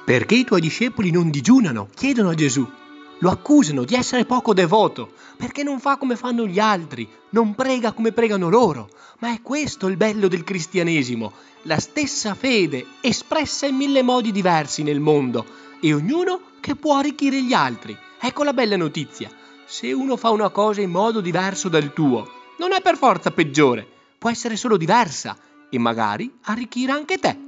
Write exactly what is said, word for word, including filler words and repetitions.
Perché i tuoi discepoli non digiunano? Chiedono a Gesù. Lo accusano di essere poco devoto, perché non fa come fanno gli altri, non prega come pregano loro. Ma è questo il bello del cristianesimo, la stessa fede espressa in mille modi diversi nel mondo e ognuno che può arricchire gli altri. Ecco la bella notizia. Se uno fa una cosa in modo diverso dal tuo, non è per forza peggiore, può essere solo diversa e magari arricchire anche te.